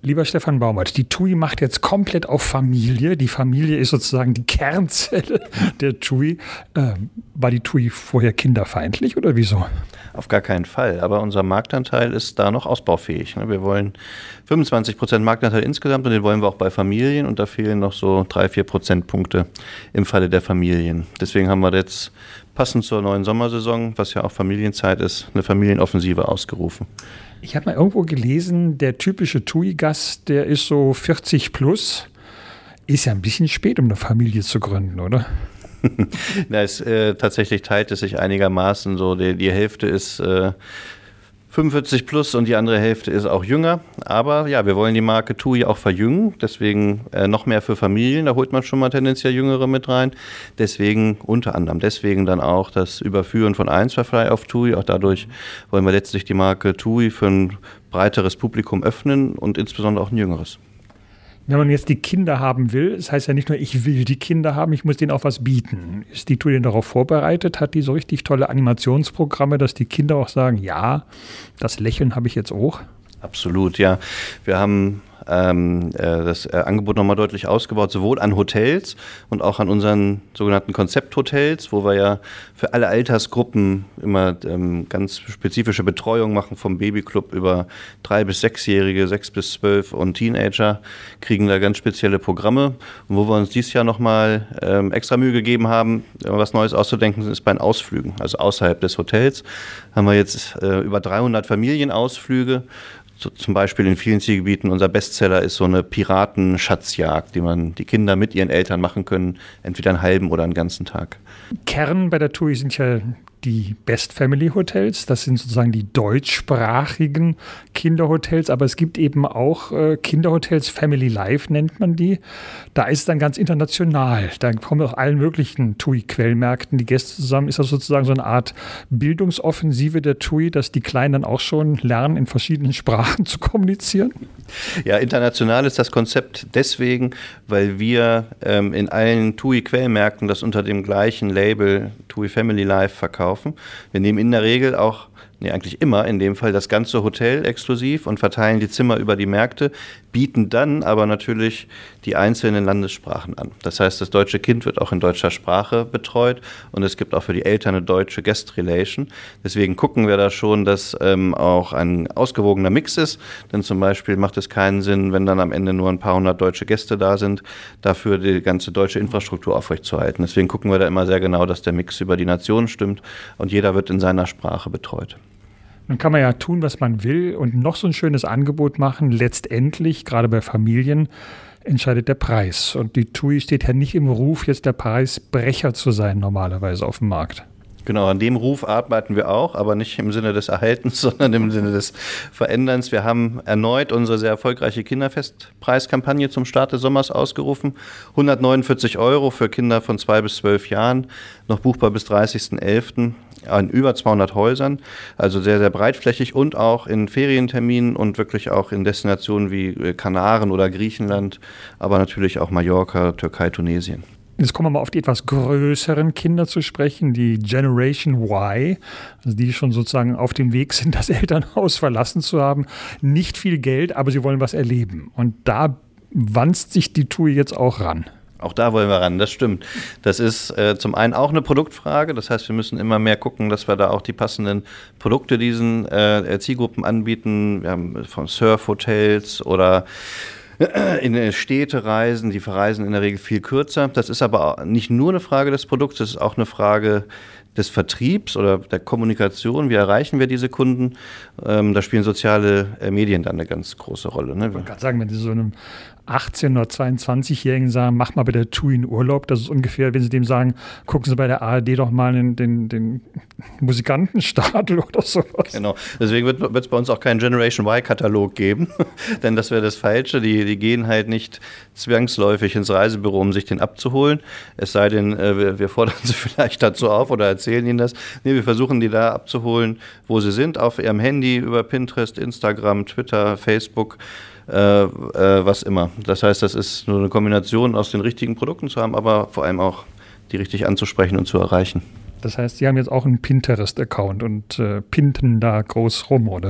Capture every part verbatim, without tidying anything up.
Lieber Stefan Baumert, die TUI macht jetzt komplett auf Familie. Die Familie ist sozusagen die Kernzelle der TUI. Äh, war die TUI vorher kinderfeindlich oder wieso? Auf gar keinen Fall. Aber unser Marktanteil ist da noch ausbaufähig. Wir wollen fünfundzwanzig Prozent Marktanteil insgesamt und den wollen wir auch bei Familien. Und da fehlen noch so drei, vier Prozentpunkte im Falle der Familien. Deswegen haben wir jetzt passend zur neuen Sommersaison, was ja auch Familienzeit ist, eine Familienoffensive ausgerufen. Ich habe mal irgendwo gelesen, der typische TUI-Gast, der ist so vierzig plus. Ist ja ein bisschen spät, um eine Familie zu gründen, oder? Na, es, äh, tatsächlich teilt es sich einigermaßen so. Die, die Hälfte ist äh, fünfundvierzig plus und die andere Hälfte ist auch jünger. Aber ja, wir wollen die Marke TUI auch verjüngen. Deswegen äh, noch mehr für Familien. Da holt man schon mal tendenziell Jüngere mit rein. Deswegen, unter anderem deswegen dann auch das Überführen von Einzelfly auf TUI. Auch dadurch wollen wir letztlich die Marke TUI für ein breiteres Publikum öffnen und insbesondere auch ein jüngeres. Wenn man jetzt die Kinder haben will, das heißt ja nicht nur, ich will die Kinder haben, ich muss denen auch was bieten. Ist die TUI denn darauf vorbereitet? Hat die so richtig tolle Animationsprogramme, dass die Kinder auch sagen, ja, das Lächeln habe ich jetzt auch? Absolut, ja. Wir haben ähm, das Angebot nochmal deutlich ausgebaut, sowohl an Hotels und auch an unseren sogenannten Konzepthotels, wo wir ja für alle Altersgruppen immer ähm, ganz spezifische Betreuung machen, vom Babyclub über drei- bis sechsjährige, sechs bis zwölf und Teenager, kriegen da ganz spezielle Programme. Und wo wir uns dieses Jahr nochmal ähm, extra Mühe gegeben haben, was Neues auszudenken, ist bei den Ausflügen. Also außerhalb des Hotels haben wir jetzt äh, über dreihundert Familienausflüge. So, zum Beispiel in vielen Zielgebieten, unser Bestseller ist so eine Piratenschatzjagd, die man die Kinder mit ihren Eltern machen können, entweder einen halben oder einen ganzen Tag. Kern bei der TUI sind ja die Best Family Hotels, das sind sozusagen die deutschsprachigen Kinderhotels, aber es gibt eben auch äh, Kinderhotels, Family Life nennt man die. Da ist es dann ganz international. Da kommen auch allen möglichen TUI-Quellmärkten die Gäste zusammen. Ist das sozusagen so eine Art Bildungsoffensive der TUI, dass die Kleinen dann auch schon lernen, in verschiedenen Sprachen zu kommunizieren? Ja, international ist das Konzept deswegen, weil wir ähm, in allen TUI-Quellmärkten das unter dem gleichen Label TUI Family Life verkaufen. Wir nehmen in der Regel auch, nee, eigentlich immer in dem Fall, das ganze Hotel exklusiv und verteilen die Zimmer über die Märkte, bieten dann aber natürlich die einzelnen Landessprachen an. Das heißt, das deutsche Kind wird auch in deutscher Sprache betreut und es gibt auch für die Eltern eine deutsche Guest Relation. Deswegen gucken wir da schon, dass ähm, auch ein ausgewogener Mix ist, denn zum Beispiel macht es keinen Sinn, wenn dann am Ende nur ein paar hundert deutsche Gäste da sind, dafür die ganze deutsche Infrastruktur aufrechtzuerhalten. Deswegen gucken wir da immer sehr genau, dass der Mix über die Nationen stimmt und jeder wird in seiner Sprache betreut. Dann kann man ja tun, was man will und noch so ein schönes Angebot machen. Letztendlich, gerade bei Familien, entscheidet der Preis. Und die TUI steht ja nicht im Ruf, jetzt der Preisbrecher zu sein normalerweise auf dem Markt. Genau, an dem Ruf arbeiten wir auch, aber nicht im Sinne des Erhaltens, sondern im Sinne des Veränderns. Wir haben erneut unsere sehr erfolgreiche Kinderfestpreiskampagne zum Start des Sommers ausgerufen. hundertneunundvierzig Euro für Kinder von zwei bis zwölf Jahren, noch buchbar bis dreißigsten elften an über zweihundert Häusern, also sehr, sehr breitflächig und auch in Ferienterminen und wirklich auch in Destinationen wie Kanaren oder Griechenland, aber natürlich auch Mallorca, Türkei, Tunesien. Jetzt kommen wir mal auf die etwas größeren Kinder zu sprechen, die Generation Y, also die schon sozusagen auf dem Weg sind, das Elternhaus verlassen zu haben. Nicht viel Geld, aber sie wollen was erleben. Und da wanzt sich die TUI jetzt auch ran. Auch da wollen wir ran, das stimmt. Das ist äh, zum einen auch eine Produktfrage, das heißt, wir müssen immer mehr gucken, dass wir da auch die passenden Produkte diesen äh, Zielgruppen anbieten. Wir haben von Surfhotels oder in Städte reisen, die verreisen in der Regel viel kürzer. Das ist aber nicht nur eine Frage des Produkts, das ist auch eine Frage des Vertriebs oder der Kommunikation. Wie erreichen wir diese Kunden? Ähm, da spielen soziale äh, Medien dann eine ganz große Rolle. Ne? Ich wollte gerade sagen, wenn Sie so einem achtzehn- oder zweiundzwanzigjährigen sagen, mach mal bei der TUI einen Urlaub, das ist ungefähr, wenn Sie dem sagen, gucken Sie bei der A R D doch mal den, den, den Musikantenstadel oder sowas. Genau, deswegen wird es bei uns auch keinen Generation Y-Katalog geben, denn das wäre das Falsche. Die, die gehen halt nicht zwangsläufig ins Reisebüro, um sich den abzuholen. Es sei denn, äh, wir, wir fordern sie vielleicht dazu auf oder erzählen ihnen das. Nee, wir versuchen die da abzuholen, wo sie sind, auf ihrem Handy, über Pinterest, Instagram, Twitter, Facebook, Äh, äh, was immer. Das heißt, das ist nur eine Kombination aus den richtigen Produkten zu haben, aber vor allem auch die richtig anzusprechen und zu erreichen. Das heißt, Sie haben jetzt auch einen Pinterest-Account und äh, pinten da groß rum, oder wie?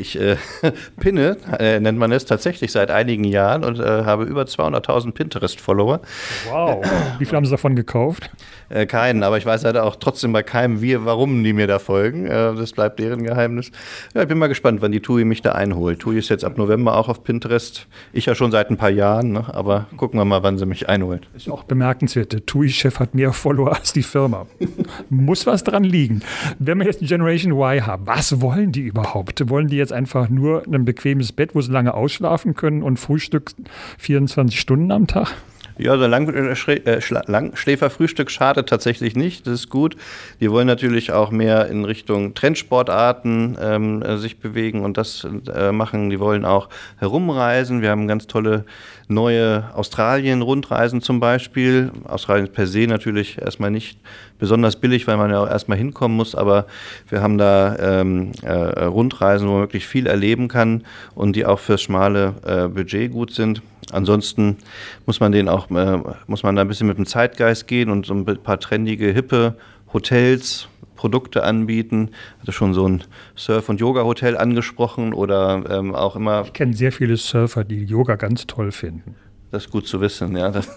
Ich äh, pinne, äh, nennt man es tatsächlich seit einigen Jahren und äh, habe über zweihunderttausend Pinterest-Follower. Wow. Wie viel haben Sie davon gekauft? Äh, keinen, aber ich weiß leider auch trotzdem bei keinem, wie, warum die mir da folgen. Äh, das bleibt deren Geheimnis. Ja, ich bin mal gespannt, wann die TUI mich da einholt. TUI ist jetzt ab November auch auf Pinterest. Ich ja schon seit ein paar Jahren, ne? Aber gucken wir mal, wann sie mich einholt. Ist auch bemerkenswert. Der TUI-Chef hat mehr Follower als die Firma. Muss was dran liegen. Wenn wir jetzt Generation Y haben, was wollen die überhaupt? Wollen die jetzt einfach nur ein bequemes Bett, wo sie lange ausschlafen können und Frühstück vierundzwanzig Stunden am Tag? Ja, so Lang, äh, Langschläferfrühstück schadet tatsächlich nicht, das ist gut. Die wollen natürlich auch mehr in Richtung Trendsportarten ähm, äh, sich bewegen und das äh, machen. Die wollen auch herumreisen. Wir haben ganz tolle neue Australien-Rundreisen zum Beispiel. Australien ist per se natürlich erstmal nicht besonders billig, weil man ja auch erstmal hinkommen muss, aber wir haben da ähm, äh, Rundreisen, wo man wirklich viel erleben kann und die auch fürs schmale äh, Budget gut sind. Ansonsten muss man den auch, äh, muss man da ein bisschen mit dem Zeitgeist gehen und so ein paar trendige, hippe Hotels, Produkte anbieten. Ich hatte schon so ein Surf- und Yoga-Hotel angesprochen oder ähm, auch immer. Ich kenne sehr viele Surfer, die Yoga ganz toll finden. Das ist gut zu wissen, ja. Das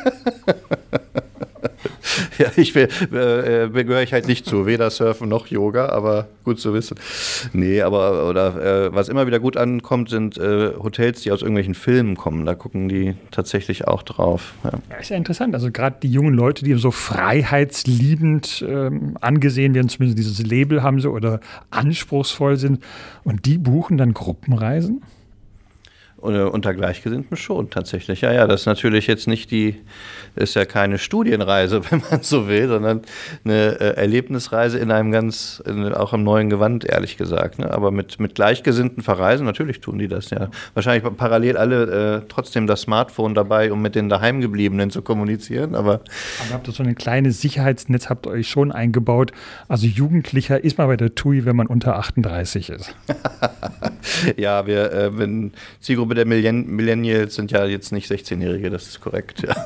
ja, ich will, äh, gehöre ich halt nicht zu, weder Surfen noch Yoga, aber gut zu wissen. Nee, aber oder äh, was immer wieder gut ankommt, sind äh, Hotels, die aus irgendwelchen Filmen kommen. Da gucken die tatsächlich auch drauf. Ja, ja ist ja interessant. Also gerade die jungen Leute, die so freiheitsliebend ähm, angesehen werden, zumindest dieses Label haben sie oder anspruchsvoll sind, und die buchen dann Gruppenreisen? Unter Gleichgesinnten schon, tatsächlich. Ja, ja, das ist natürlich jetzt nicht die, ist ja keine Studienreise, wenn man so will, sondern eine äh, Erlebnisreise in einem ganz, in, auch im neuen Gewand, ehrlich gesagt. Ne? Aber mit, mit Gleichgesinnten verreisen, natürlich tun die das, ja. Wahrscheinlich parallel alle äh, trotzdem das Smartphone dabei, um mit den Daheimgebliebenen zu kommunizieren, aber. Aber habt ihr so ein kleines Sicherheitsnetz, habt ihr euch schon eingebaut. Also Jugendlicher ist man bei der TUI, wenn man unter achtunddreißig ist. Ja, wir, äh, wenn Zielgruppe der Millenn- Millennials sind ja jetzt nicht sechzehnjährige, das ist korrekt, ja.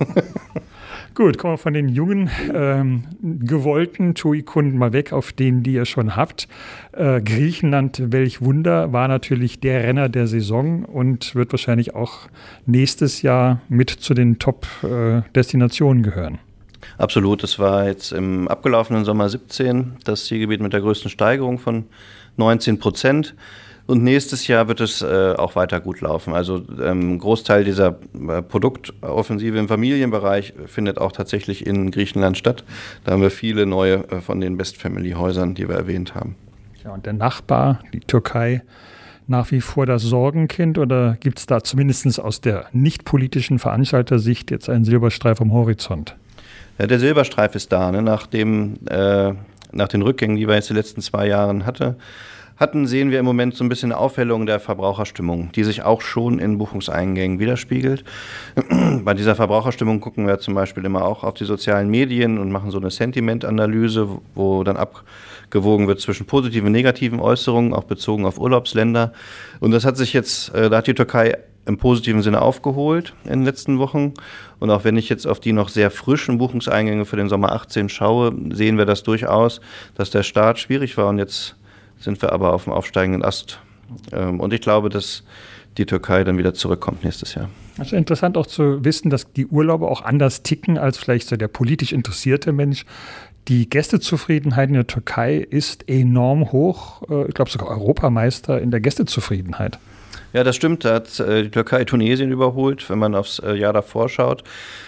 Gut, kommen wir von den jungen, ähm, gewollten TUI-Kunden mal weg auf den, die ihr schon habt. Äh, Griechenland, welch Wunder, war natürlich der Renner der Saison und wird wahrscheinlich auch nächstes Jahr mit zu den Top-Destinationen äh, gehören. Absolut, das war jetzt im abgelaufenen Sommer siebzehn das Zielgebiet mit der größten Steigerung von neunzehn Prozent. Und nächstes Jahr wird es äh, auch weiter gut laufen. Also ähm, ein Großteil dieser äh, Produktoffensive im Familienbereich findet auch tatsächlich in Griechenland statt. Da haben wir viele neue äh, von den Best-Family-Häusern, die wir erwähnt haben. Ja, und der Nachbar, die Türkei, nach wie vor das Sorgenkind? Oder gibt es da zumindest aus der nicht-politischen Veranstaltersicht jetzt einen Silberstreif am Horizont? Ja, der Silberstreif ist da. Ne? Nach, dem, äh, nach den Rückgängen, die wir jetzt die letzten zwei Jahre hatte, hatten, sehen wir im Moment so ein bisschen eine Aufhellung der Verbraucherstimmung, die sich auch schon in Buchungseingängen widerspiegelt. Bei dieser Verbraucherstimmung gucken wir zum Beispiel immer auch auf die sozialen Medien und machen so eine Sentimentanalyse, wo dann abgewogen wird zwischen positiven und negativen Äußerungen, auch bezogen auf Urlaubsländer. Und das hat sich jetzt, da hat die Türkei im positiven Sinne aufgeholt in den letzten Wochen. Und auch wenn ich jetzt auf die noch sehr frischen Buchungseingänge für den Sommer achtzehn schaue, sehen wir das durchaus, dass der Start schwierig war und jetzt sind wir aber auf dem aufsteigenden Ast. Und ich glaube, dass die Türkei dann wieder zurückkommt nächstes Jahr. Also interessant auch zu wissen, dass die Urlauber auch anders ticken als vielleicht so der politisch interessierte Mensch. Die Gästezufriedenheit in der Türkei ist enorm hoch. Ich glaube sogar Europameister in der Gästezufriedenheit. Ja, das stimmt. Da hat die Türkei Tunesien überholt, wenn man aufs Jahr davor schaut.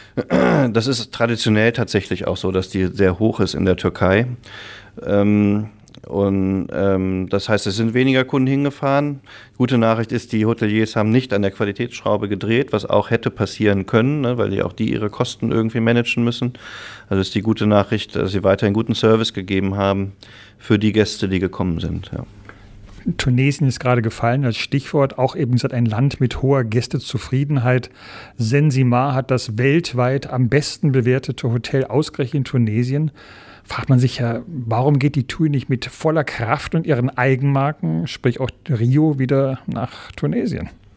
Das ist traditionell tatsächlich auch so, dass die sehr hoch ist in der Türkei. Ähm, Und ähm, das heißt, es sind weniger Kunden hingefahren. Gute Nachricht ist, die Hoteliers haben nicht an der Qualitätsschraube gedreht, was auch hätte passieren können, ne, weil die auch die ihre Kosten irgendwie managen müssen. Also ist die gute Nachricht, dass sie weiterhin guten Service gegeben haben für die Gäste, die gekommen sind. Ja. Tunesien ist gerade gefallen als Stichwort, auch eben gesagt ein Land mit hoher Gästezufriedenheit. Sensimar hat das weltweit am besten bewertete Hotel ausgerechnet in Tunesien. Fragt man sich ja, warum geht die TUI nicht mit voller Kraft und ihren Eigenmarken, sprich auch Rio, wieder nach Tunesien?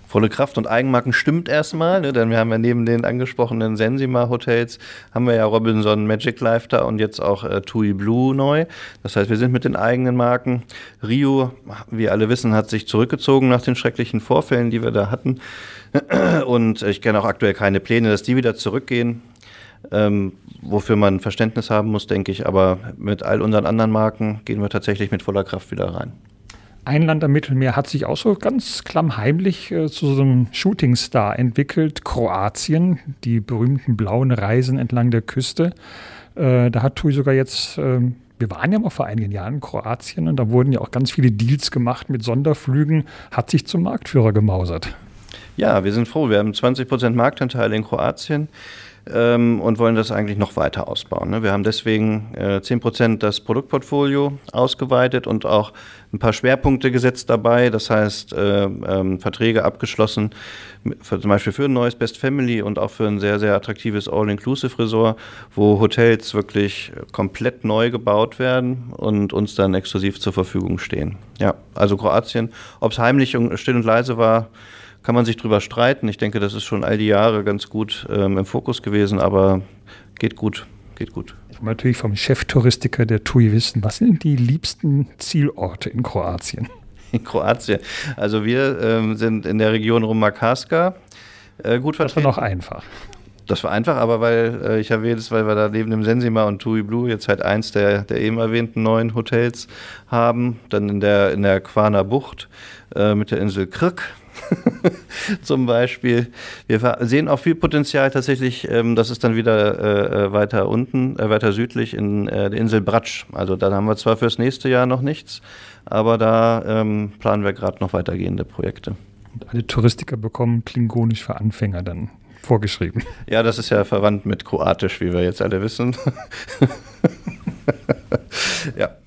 Volle Kraft und Eigenmarken stimmt erstmal, ne? Denn wir haben ja neben den angesprochenen Sensima-Hotels, haben wir ja Robinson Magic Life da und jetzt auch äh, TUI Blue neu. Das heißt, wir sind mit den eigenen Marken. Rio, wie alle wissen, hat sich zurückgezogen nach den schrecklichen Vorfällen, die wir da hatten. Und ich kenne auch aktuell keine Pläne, dass die wieder zurückgehen. Ähm, wofür man Verständnis haben muss, denke ich. Aber mit all unseren anderen Marken gehen wir tatsächlich mit voller Kraft wieder rein. Ein Land am Mittelmeer hat sich auch so ganz klammheimlich äh, zu so einem Shootingstar entwickelt, Kroatien, die berühmten blauen Reisen entlang der Küste. Äh, da hat TUI sogar jetzt, äh, wir waren ja mal vor einigen Jahren in Kroatien und da wurden ja auch ganz viele Deals gemacht mit Sonderflügen, hat sich zum Marktführer gemausert. Ja, wir sind froh, wir haben zwanzig Prozent Marktanteil in Kroatien. Ähm, und wollen das eigentlich noch weiter ausbauen. Ne? Wir haben deswegen äh, zehn Prozent das Produktportfolio ausgeweitet und auch ein paar Schwerpunkte gesetzt dabei. Das heißt, äh, ähm, Verträge abgeschlossen, für, zum Beispiel für ein neues Best Family und auch für ein sehr, sehr attraktives All-Inclusive-Resort, wo Hotels wirklich komplett neu gebaut werden und uns dann exklusiv zur Verfügung stehen. Ja, also Kroatien, ob es heimlich und still und leise war, kann man sich drüber streiten. Ich denke, das ist schon all die Jahre ganz gut ähm, im Fokus gewesen, aber geht gut, geht gut. Ich will natürlich vom Cheftouristiker der TUI wissen, was sind die liebsten Zielorte in Kroatien? In Kroatien. Also wir ähm, sind in der Region rum Makarska äh, gut vertreten. Das war noch einfach. Das war einfach, aber weil äh, ich erwähne es, weil wir da neben dem Sensima und TUI Blue jetzt halt eins der, der eben erwähnten neuen Hotels haben. Dann in der, in der Kvarner Bucht äh, mit der Insel Krk. Zum Beispiel. Wir sehen auch viel Potenzial tatsächlich, ähm, das ist dann wieder äh, weiter unten, äh, weiter südlich in äh, der Insel Brač. Also da haben wir zwar fürs nächste Jahr noch nichts, aber da ähm, planen wir gerade noch weitergehende Projekte. Und alle Touristiker bekommen Klingonisch für Anfänger dann vorgeschrieben. Ja, das ist ja verwandt mit Kroatisch, wie wir jetzt alle wissen. Ja.